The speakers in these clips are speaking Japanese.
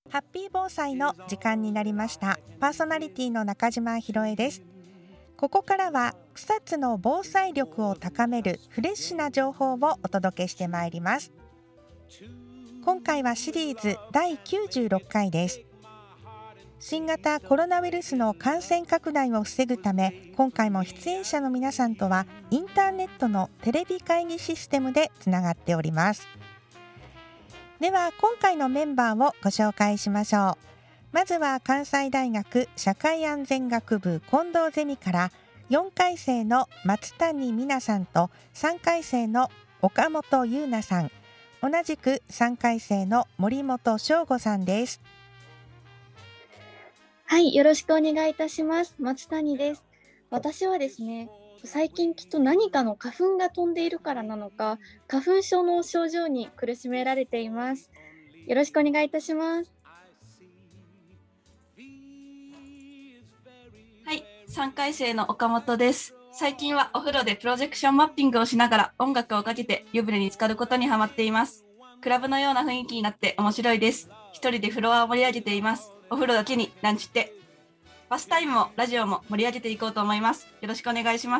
ハッピー防災の時間になりました。パーソナリティの中島ひろえです。ここからは草津の防災力を高めるフレッシュな情報をお届けしてまいります。今回はシリーズ第96回です。新型コロナウイルスの感染拡大を防ぐため、今回も出演者の皆さんとはインターネットのテレビ会議システムでつながっております。では今回のメンバーをご紹介しましょう。まずは関西大学社会安全学部近藤ゼミから4回生の松谷美奈さんと3回生の岡本優奈さん、同じく3回生の森本翔吾さんです。 はい、よろしくお願いいたします。松谷です。私はですね、最近きっと何かの花粉が飛んでいるからなのか、花粉症の症状に苦しめられています。よろしくお願いいたします。 はい、3回生の岡本です。最近はお風呂でプロジェクションマッピングをしながら音楽をかけて湯船に浸かることにハマっています。クラブのような雰囲気になって面白いです。一人でフロアを盛り上げています。お風呂だけにランチって。バスタイムもラジオも盛り上げていこうと思います。よろしくお願いします。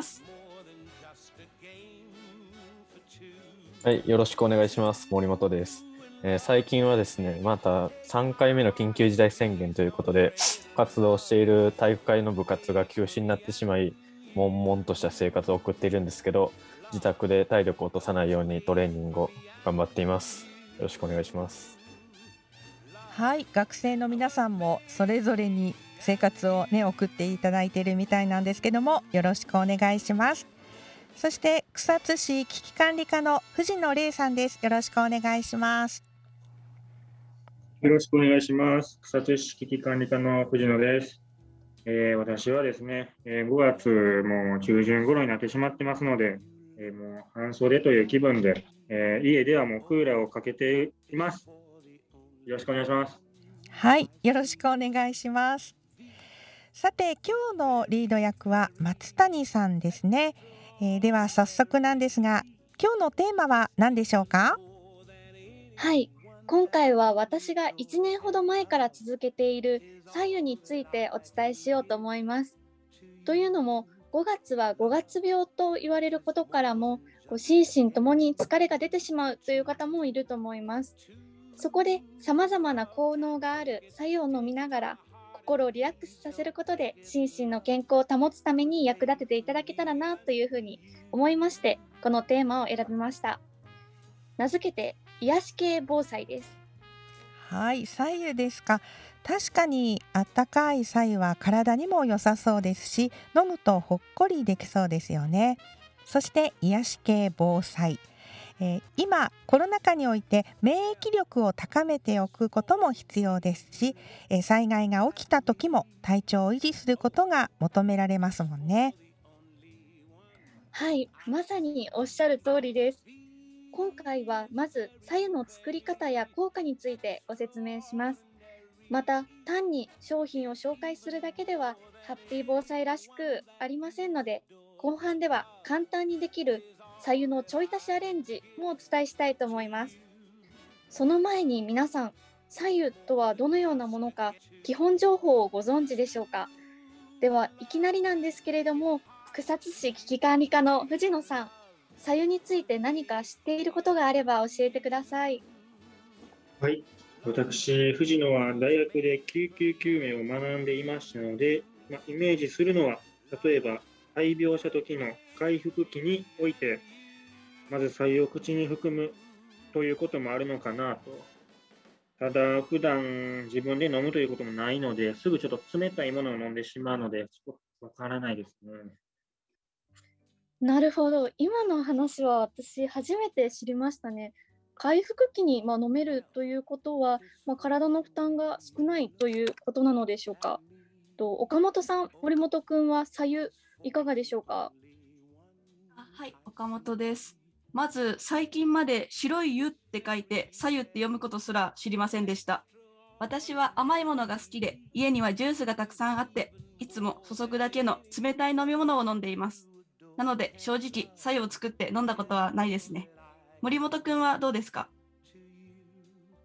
はい、よろしくお願いします。森本です。最近はですね、また3回目の緊急事態宣言ということで、活動している体育会の部活が休止になってしまい、悶々とした生活を送っているんですけど、自宅で体力を落とさないようにトレーニングを頑張っています。よろしくお願いします。 はい、学生の皆さんもそれぞれに生活を送っていただいているみたいなんですけども、よろしくお願いします。そして草津市危機管理課の藤野玲さんです。よろしくお願いします。 よろしくお願いします。草津市危機管理課の藤野です。私はですね、5月も中旬頃になってしまってますので、もう半袖という気分で、家ではもうクーラーをかけています。よろしくお願いします。 はい、よろしくお願いします。さて、今日のリード役は松谷さんですね。では早速なんですが、今日のテーマは何でしょうか？ はい、今回は私が1年ほど前から続けている白湯についてお伝えしようと思います。というのも、5月は5月病と言われることからも、心身ともに疲れが出てしまうという方もいると思います。そこで様々な効能がある白湯を飲みながら、心をリラックスさせることで心身の健康を保つために役立てていただけたらなというふうに思いまして、このテーマを選びました。名付けて癒し系防災です。 はい、白湯ですか。確かにあったかい白湯は体にも良さそうですし、飲むとほっこりできそうですよね。そして癒し系防災、今コロナ禍において免疫力を高めておくことも必要ですし、災害が起きた時も体調を維持することが求められますもんね。 はい、まさにおっしゃる通りです。今回はまず白湯の作り方や効果についてご説明します。また単に商品を紹介するだけではハッピー防災らしくありませんので、後半では簡単にできる白湯のちょい足しアレンジもお伝えしたいと思います。その前に皆さん、白湯とはどのようなものか基本情報をご存知でしょうか？ではいきなりなんですけれども、草津市危機管理課の藤野さん、白湯について何か知っていることがあれば教えてください。 はい。私、藤野は大学で救急救命を学んでいましたので、イメージするのは、例えば、大病した時の回復期において、まず白湯を口に含むということもあるのかなと。ただ、普段自分で飲むということもないので、すぐちょっと冷たいものを飲んでしまうので、ちょっとわからないですね。 なるほど。今の話は私初めて知りましたね。回復期に飲めるということは、体の負担が少ないということなのでしょうか。岡本さん、森本くんは白湯いかがでしょうか。 はい、岡本です。まず最近まで白い湯って書いて白湯って読むことすら知りませんでした。私は甘いものが好きで、家にはジュースがたくさんあって、いつも注ぐだけの冷たい飲み物を飲んでいます。なので正直白湯を作って飲んだことはないですね。森本くんはどうですか？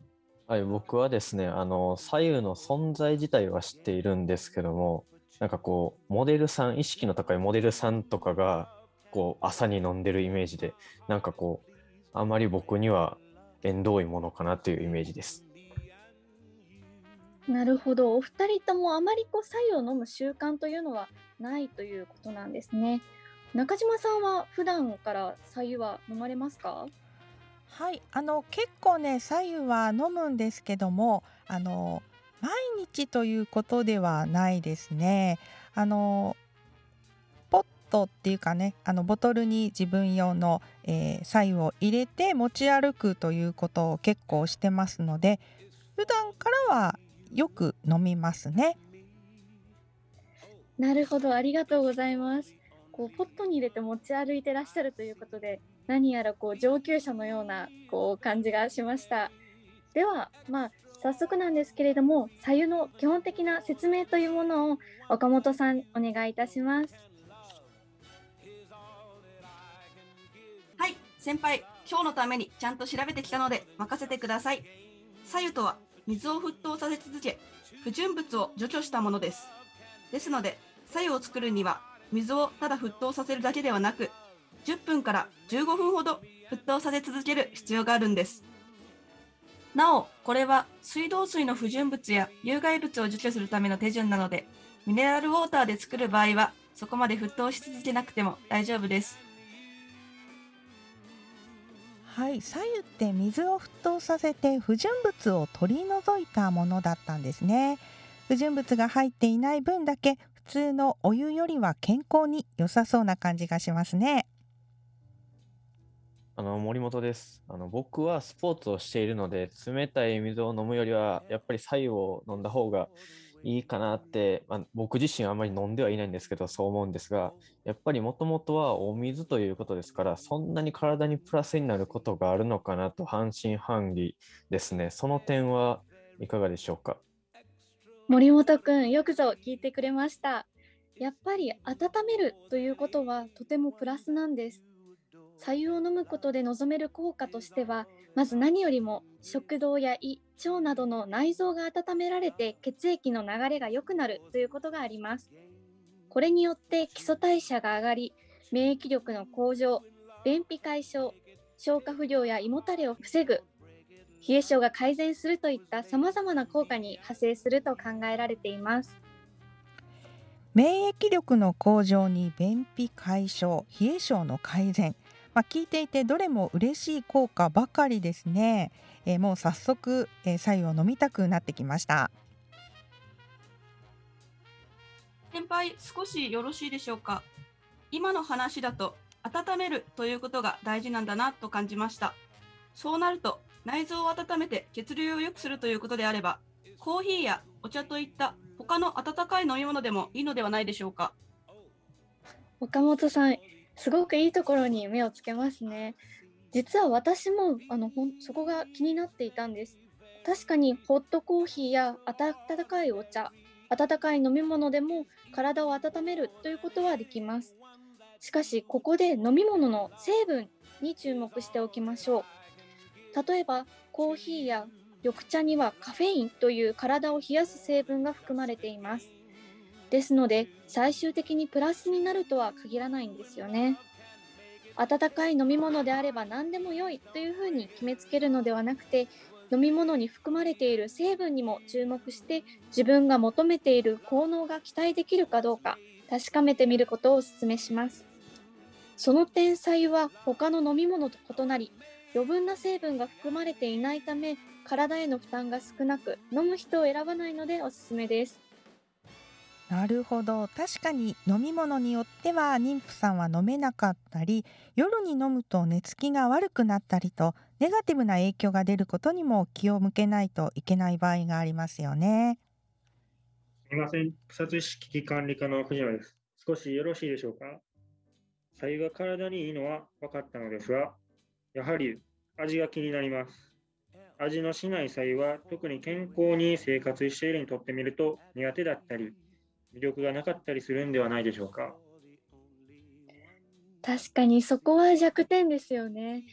はい、僕はですね、左右の存在自体は知っているんですけども、なんかこう、モデルさん、意識の高いモデルさんとかが、こう、朝に飲んでるイメージで、なんかこう、あまり僕には縁遠いものかなというイメージです。 なるほど。お二人ともあまり白湯を飲む習慣というのはないということなんですね。中島さんは普段から白湯は飲まれますか？ はい、結構ね、白湯は飲むんですけども、毎日ということではないですね。あの、ポットっていうかね、ボトルに自分用の、白湯を入れて持ち歩くということを結構してますので、普段からはよく飲みますね。 なるほど、ありがとうございます。ポットに入れて持ち歩いてらっしゃるということで、何やら上級者のような感じがしました。では、早速なんですけれども、白湯の基本的な説明というものを岡本さんお願いいたします。 はい、先輩、今日のためにちゃんと調べてきたので任せてください。白湯とは水を沸騰させ続け、不純物を除去したものです。ですので、白湯を作るには水をただ沸騰させるだけではなく、10分から15分ほど沸騰させ続ける必要があるんです。なお、これは水道水の不純物や有害物を除去するための手順なので、ミネラルウォーターで作る場合はそこまで沸騰し続けなくても大丈夫です。 はい、白湯って水を沸騰させて不純物を取り除いたものだったんですね。不純物が入っていない分だけ普通のお湯よりは健康に良さそうな感じがしますね。 森本です。僕はスポーツをしているので、冷たい水を飲むよりは、やっぱり白湯を飲んだ方がいいかなって、僕自身はあまり飲んではいないんですけど、そう思うんですが、やっぱりもともとはお水ということですから、そんなに体にプラスになることがあるのかなと半信半疑ですね。その点はいかがでしょうか。 森本くん、よくぞ聞いてくれました。やっぱり温めるということはとてもプラスなんです。白湯を飲むことで望める効果としては、まず何よりも食道や胃、腸などの内臓が温められて血液の流れが良くなるということがあります。これによって基礎代謝が上がり、免疫力の向上、便秘解消、消化不良や胃もたれを防ぐ、冷え性が改善するといった様々な効果に派生すると考えられています。 免疫力の向上に便秘解消、冷え性の改善、聞いていてどれも嬉しい効果ばかりですね。もう早速、白湯を飲みたくなってきました。 先輩、少しよろしいでしょうか。今の話だと、温めるということが大事なんだなと感じました。そうなると、内臓を温めて血流を良くするということであれば、コーヒーやお茶といった他の温かい飲み物でもいいのではないでしょうか。 岡本さん、すごくいいところに目をつけますね。実は私もそこが気になっていたんです。確かにホットコーヒーや温かいお茶、温かい飲み物でも体を温めるということはできます。しかしここで飲み物の成分に注目しておきましょう。例えばコーヒーや緑茶にはカフェインという体を冷やす成分が含まれています。ですので最終的にプラスになるとは限らないんですよね。温かい飲み物であれば何でも良いというふうに決めつけるのではなくて、飲み物に含まれている成分にも注目して自分が求めている効能が期待できるかどうか確かめてみることをお勧めします。その点白湯は他の飲み物と異なり、余分な成分が含まれていないため体への負担が少なく、飲む人を選ばないのでおすすめです。 なるほど。確かに飲み物によっては妊婦さんは飲めなかったり、夜に飲むと寝つきが悪くなったりと、ネガティブな影響が出ることにも気を向けないといけない場合がありますよね。 すみません、草津市危機管理課の藤野です。少しよろしいでしょうか。白湯が体にいいのは分かったのですが、やはり味が気になります。味のしない白湯は特に健康に生活しているにとってみると苦手だったり、魅力がなかったりするんではないでしょうか。 確かにそこは弱点ですよね。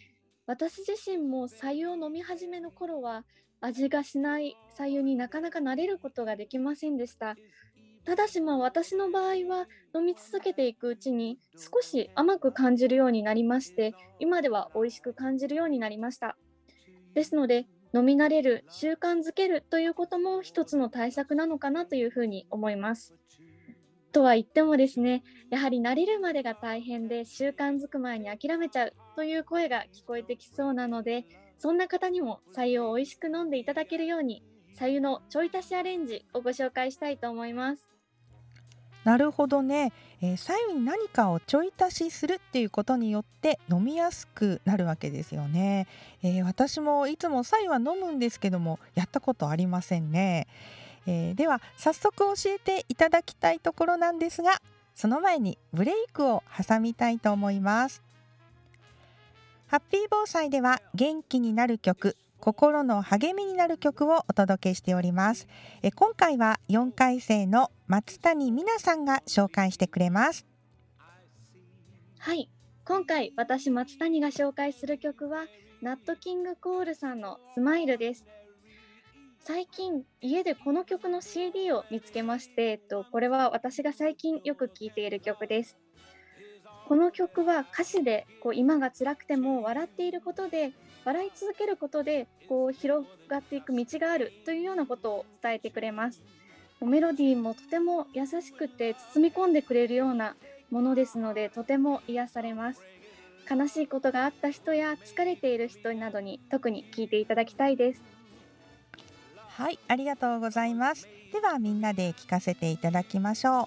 私自身も白湯を飲み始めの頃は味がしない白湯になかなか慣れることができませんでした。ただし私の場合は飲み続けていくうちに少し甘く感じるようになりまして、今では美味しく感じるようになりました。ですので、飲み慣れる、習慣づけるということも一つの対策なのかなというふうに思います。とは言ってもですね、やはり慣れるまでが大変で習慣づく前に諦めちゃうという声が聞こえてきそうなので、そんな方にも白湯を美味しく飲んでいただけるように、白湯のちょい足しアレンジをご紹介したいと思います。 なるほどね、白湯に何かをちょい足しするっていうことによって飲みやすくなるわけですよね。私もいつも白湯は飲むんですけども、やったことありませんね。では早速教えていただきたいところなんですが、その前にブレイクを挟みたいと思います。ハッピー防災では元気になる曲、心の励みになる曲をお届けしております。今回は4回生の松谷美奈さんが紹介してくれます。 はい、今回私松谷が紹介する曲はナットキングコールさんのスマイルです。最近家でこの曲の CD を見つけまして、これは私が最近よく聴いている曲です。この曲は歌詞で今が辛くても笑っていることで、笑い続けることで広がっていく道があるというようなことを伝えてくれます。メロディーもとても優しくて包み込んでくれるようなものですので、とても癒されます。悲しいことがあった人や疲れている人などに特に聴いていただきたいです。 はい、ありがとうございます。ではみんなで聴かせていただきましょう。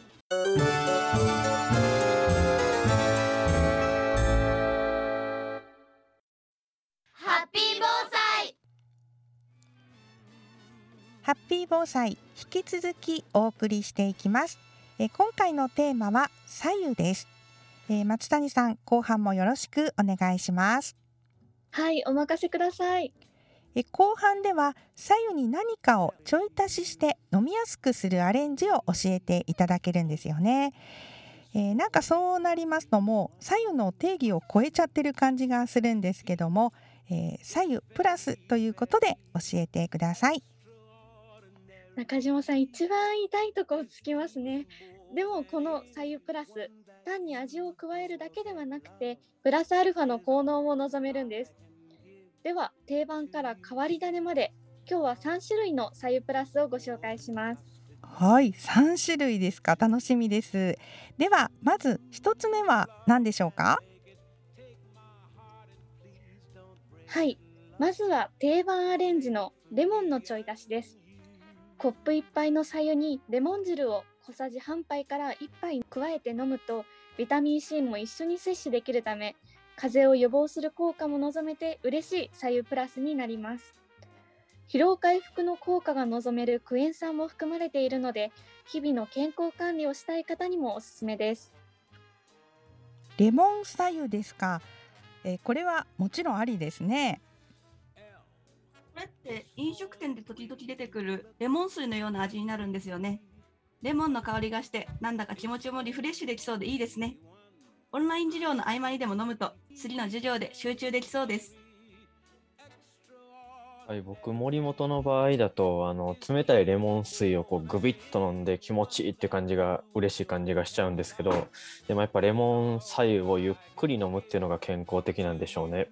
ハッピー防災。 ハッピー防災、引き続きお送りしていきます。今回のテーマは白湯です。松谷さん、後半もよろしくお願いします。 はい、お任せください。 後半では白湯に何かをちょい足しして飲みやすくするアレンジを教えていただけるんですよね。なんかそうなりますともう白湯の定義を超えちゃってる感じがするんですけども、白湯プラスということで教えてください。 中島さん、一番痛いところつきますね。でもこの白湯プラス、単に味を加えるだけではなくてプラスアルファの効能も望めるんです。では定番から変わり種まで、今日は3種類の白湯プラスをご紹介します。 はい、3種類ですか。楽しみです。ではまず1つ目は何でしょうか？ はい、まずは定番アレンジのレモンのちょい足しです。コップ1杯の白湯にレモン汁を小さじ半杯から1杯加えて飲むと、ビタミン C も一緒に摂取できるため、風邪を予防する効果も望めて嬉しい白湯プラスになります。疲労回復の効果が望めるクエン酸も含まれているので、日々の健康管理をしたい方にもおすすめです。 レモン白湯ですか。これはもちろんありですね。 これって飲食店で時々出てくるレモン水のような味になるんですよね。レモンの香りがしてなんだか気持ちもリフレッシュできそうでいいですね。オンライン授業の合間にでも飲むと次の授業で集中できそうです。 はい、僕森本の場合だと冷たいレモン水をグビッと飲んで気持ちいいって感じが嬉しい感じがしちゃうんですけど、でもやっぱレモン白湯をゆっくり飲むっていうのが健康的なんでしょうね。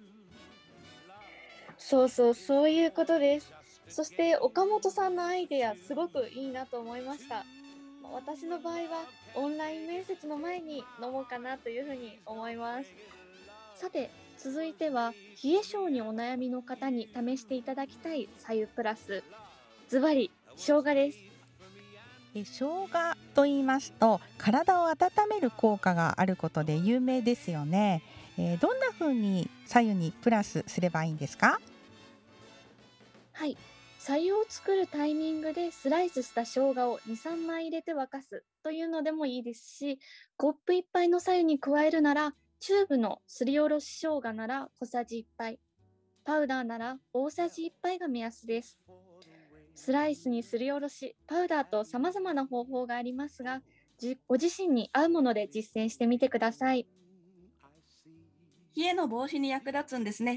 そういうことです。そして岡本さんのアイデアすごくいいなと思いました。私の場合はオンライン面接の前に飲もうかなというふうに思います。さて続いては冷え性にお悩みの方に試していただきたい白湯プラス、ズバリ生姜です。 生姜と言いますと体を温める効果があることで有名ですよね。どんな風に白湯にプラスすればいいんですか？ はい、白湯を作るタイミングでスライスした生姜を 2,3 枚入れて沸かすというのでもいいですし、コップ1杯の白湯に加えるならチューブのすりおろし生姜なら小さじ1杯、パウダーなら大さじ1杯が目安です。スライスにすりおろし、パウダーと様々な方法がありますが、ご自身に合うもので実践してみてください。 冷えの防止に役立つんですね。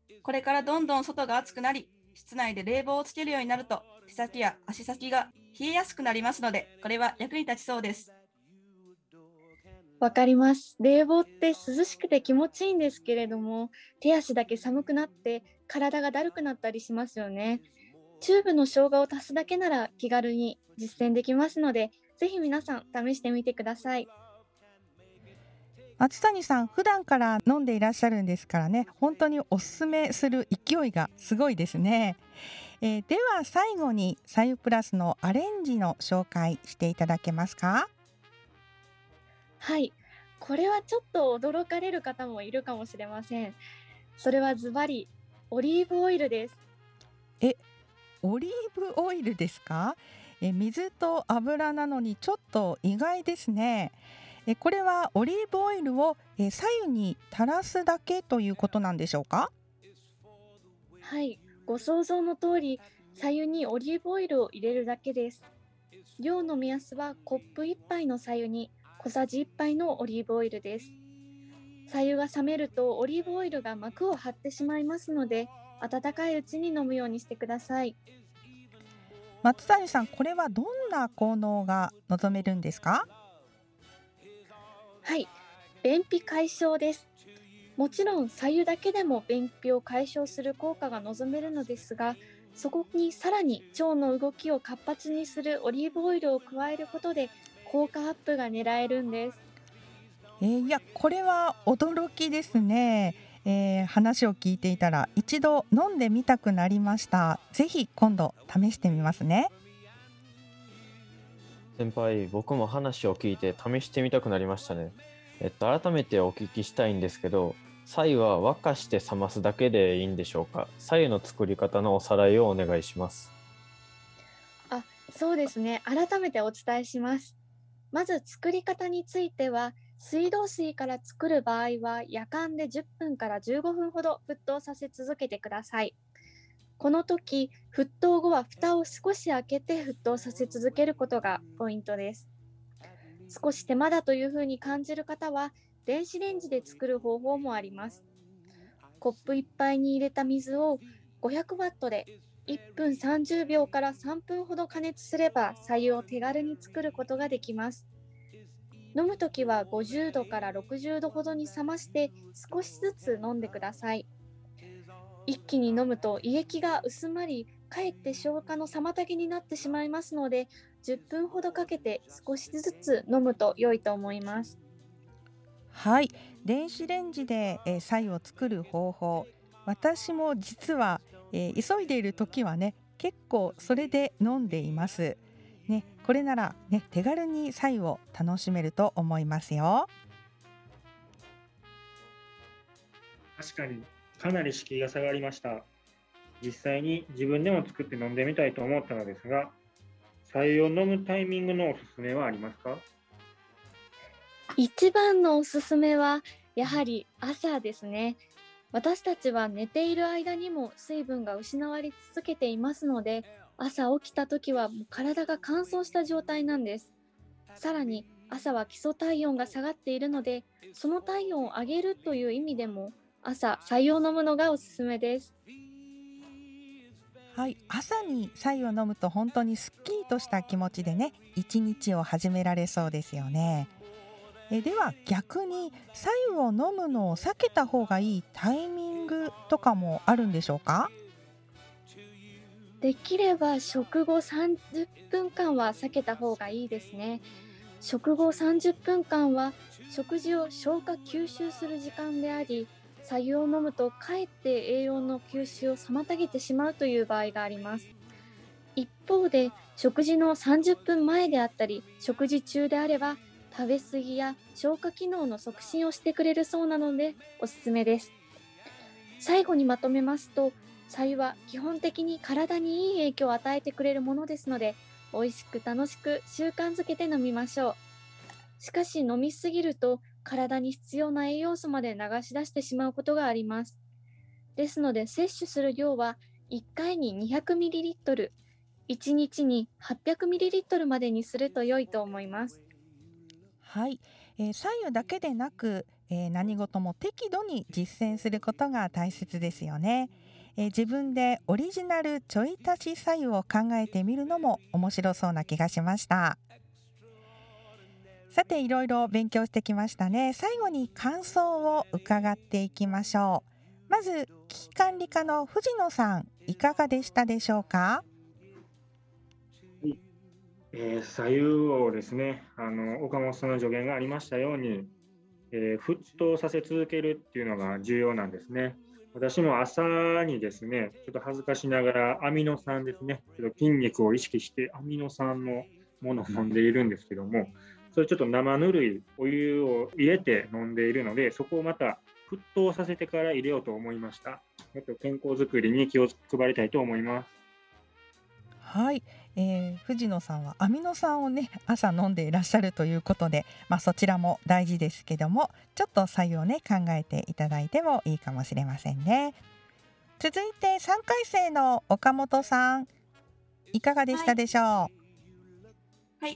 これからどんどん外が暑くなり、室内で冷房をつけるようになると、手先や足先が冷えやすくなりますので、これは役に立ちそうです。 わかります。冷房って涼しくて気持ちいいんですけれども、手足だけ寒くなって体がだるくなったりしますよね。チューブの生姜を足すだけなら気軽に実践できますので、ぜひ皆さん試してみてください。 松谷さん、普段から飲んでいらっしゃるんですからね、本当におすすめする勢いがすごいですね。では最後に白湯プラスのアレンジの紹介していただけますか？ はい、これはちょっと驚かれる方もいるかもしれません。それはズバリオリーブオイルです。 オリーブオイルですか？水と油なのにちょっと意外ですね。これはオリーブオイルを左右に垂らすだけということなんでしょうか？ はい、ご想像の通り、左右にオリーブオイルを入れるだけです。量の目安はコップ1杯の左右に小さじ1杯のオリーブオイルです。左右が冷めるとオリーブオイルが膜を張ってしまいますので、温かいうちに飲むようにしてください。 松谷さん、これはどんな効能が望めるんですか？ はい、便秘解消です。もちろん左右だけでも便秘を解消する効果が望めるのですが、そこにさらに腸の動きを活発にするオリーブオイルを加えることで効果アップが狙えるんです。 いや、これは驚きですね。話を聞いていたら一度飲んでみたくなりました。ぜひ今度試してみますね。 先輩、僕も話を聞いて試してみたくなりましたね。改めてお聞きしたいんですけど、白湯は沸かして冷ますだけでいいんでしょうか？白湯の作り方のおさらいをお願いします。 そうですね。改めてお伝えします。まず作り方については、水道水から作る場合は夜間で10分から15分ほど沸騰させ続けてください。この時、沸騰後は蓋を少し開けて沸騰させ続けることがポイントです。少し手間だというふうに感じる方は、電子レンジで作る方法もあります。コップいっぱいに入れた水を500ワットで1分30秒から3分ほど加熱すれば、白湯を手軽に作ることができます。飲むときは50度から60度ほどに冷まして少しずつ飲んでください。一気に飲むと胃液が薄まり、かえって消化の妨げになってしまいますので、10分ほどかけて少しずつ飲むと良いと思います。 はい、電子レンジで白湯を作る方法、私も実は、急いでいる時はね、結構それで飲んでいますね。これならね、手軽に白湯を楽しめると思いますよ。 確かにかなり敷居が下がりました。実際に自分でも作って飲んでみたいと思ったのですが、白湯を飲むタイミングのおすすめはありますか？ 一番のおすすめはやはり朝ですね。私たちは寝ている間にも水分が失われ続けていますので、朝起きた時はもう体が乾燥した状態なんです。さらに朝は基礎体温が下がっているので、その体温を上げるという意味でも朝白湯を飲むのがおすすめです。 はい、朝に白湯を飲むと本当にすっきりとした気持ちでね、一日を始められそうですよね。では逆に白湯を飲むのを避けた方がいいタイミングとかもあるんでしょうか？ できれば食後30分間は避けた方がいいですね。食後30分間は食事を消化吸収する時間であり、白湯を飲むとかえって栄養の吸収を妨げてしまうという場合があります。一方で食事の30分前であったり食事中であれば、食べ過ぎや消化機能の促進をしてくれるそうなのでおすすめです。最後にまとめますと、白湯は基本的に体にいい影響を与えてくれるものですので、美味しく楽しく習慣づけて飲みましょう。しかし飲みすぎると体に必要な栄養素まで流し出してしまうことがあります。ですので摂取する量は1回に 200ml、1日に 800ml までにすると良いと思います。 はい、 左右だけでなく、何事も適度に実践することが大切ですよね。自分でオリジナルちょい足し左右を考えてみるのも面白そうな気がしました。さて、いろいろ勉強してきましたね。最後に感想を伺っていきましょう。まず危機管理課の藤野さん、いかがでしたでしょうか？ 左右をですね、岡本さんの助言がありましたように、沸騰させ続けるっていうのが重要なんですね。私も朝にですね、ちょっと恥ずかしながらアミノ酸ですね、ちょっと筋肉を意識してアミノ酸のものを飲んでいるんですけども、それちょっと生ぬるいお湯を入れて飲んでいるので、そこをまた沸騰させてから入れようと思いました。もっと健康づくりに気を配りたいと思います。 はい、藤野さんはアミノ酸をね朝飲んでいらっしゃるということで、そちらも大事ですけども、ちょっと左右をね考えていただいてもいいかもしれませんね。続いて3回生の岡本さん、いかがでしたでしょう？ はい、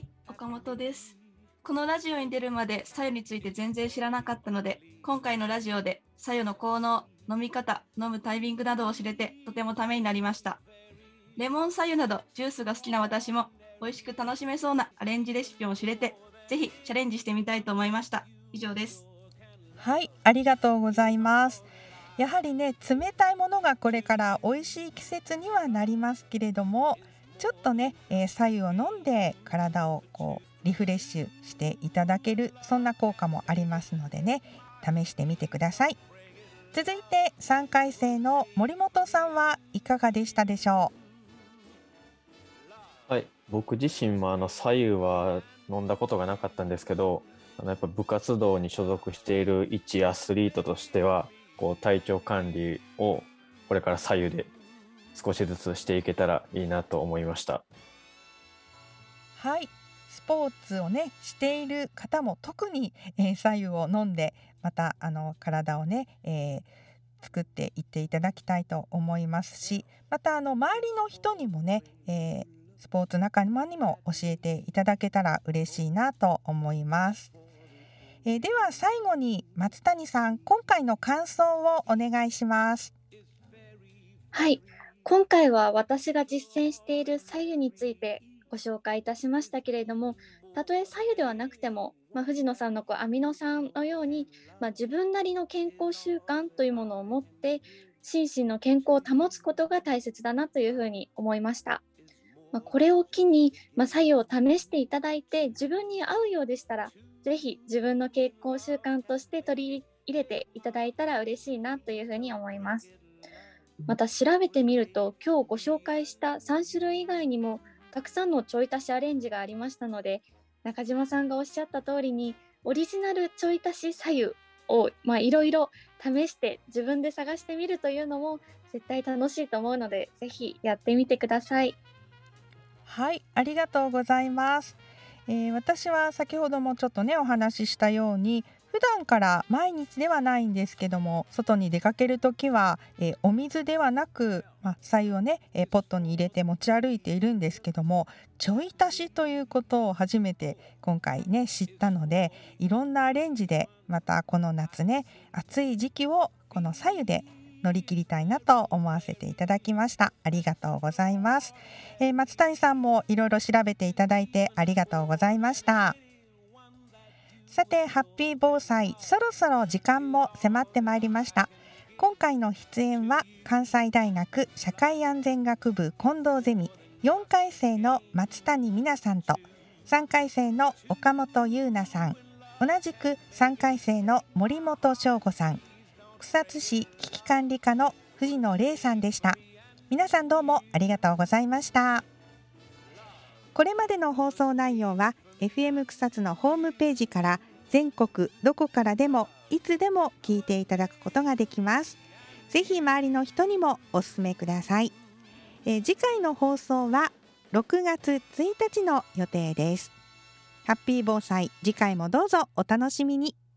岡本です。このラジオに出るまで左右について全然知らなかったので、今回のラジオで左右の効能、飲み方、飲むタイミングなどを知れてとてもためになりました。レモン左右などジュースが好きな私も美味しく楽しめそうなアレンジレシピを知れて、ぜひチャレンジしてみたいと思いました。以上です。 はい、ありがとうございます。やはりね、冷たいものがこれから美味しい季節にはなりますけれども、ちょっとね、左右を飲んで体をリフレッシュしていただける、そんな効果もありますのでね、試してみてください。続いて3回生の森本さんはいかがでしたでしょう？ はい、僕自身も左右は飲んだことがなかったんですけど、やっぱ部活動に所属している一アスリートとしては、体調管理をこれから左右で少しずつしていけたらいいなと思いました。 はい、スポーツをねしている方も特に、左右を飲んで、また体をね、作っていっていただきたいと思いますし、また周りの人にもね、スポーツ仲間にも教えていただけたら嬉しいなと思います。では最後に松谷さん、今回の感想をお願いします。 はい、今回は私が実践している左右についてご紹介いたしましたけれども、たとえ左右ではなくても、藤野さんのアミノ酸のように、自分なりの健康習慣というものを持って心身の健康を保つことが大切だなというふうに思いました。これを機に、左右を試していただいて、自分に合うようでしたらぜひ自分の健康習慣として取り入れていただいたら嬉しいなというふうに思います。また調べてみると、今日ご紹介した3種類以外にもたくさんのちょい足しアレンジがありましたので、中島さんがおっしゃった通りにオリジナルちょい足し左右をいろいろ試して自分で探してみるというのも絶対楽しいと思うので、ぜひやってみてください。 はい、ありがとうございます。私は先ほどもちょっとねお話ししたように、普段から毎日ではないんですけども、外に出かけるときは、お水ではなく、白湯をね、ポットに入れて持ち歩いているんですけども、ちょい足しということを初めて今回ね知ったので、いろんなアレンジでまたこの夏ね、暑い時期をこの白湯で乗り切りたいなと思わせていただきました。ありがとうございます。松谷さんもいろいろ調べていただいてありがとうございました。さて、ハッピー防災、そろそろ時間も迫ってまいりました。今回の出演は関西大学社会安全学部近藤ゼミ4回生の松谷美奈さんと3回生の岡本優奈さん、同じく3回生の森本翔吾さん、草津市危機管理課の藤野玲さんでした。皆さんどうもありがとうございました。これまでの放送内容は FM 草津のホームページから全国どこからでもいつでも聞いていただくことができます。ぜひ周りの人にもお勧めください。次回の放送は6月1日の予定です。ハッピー防災、次回もどうぞお楽しみに。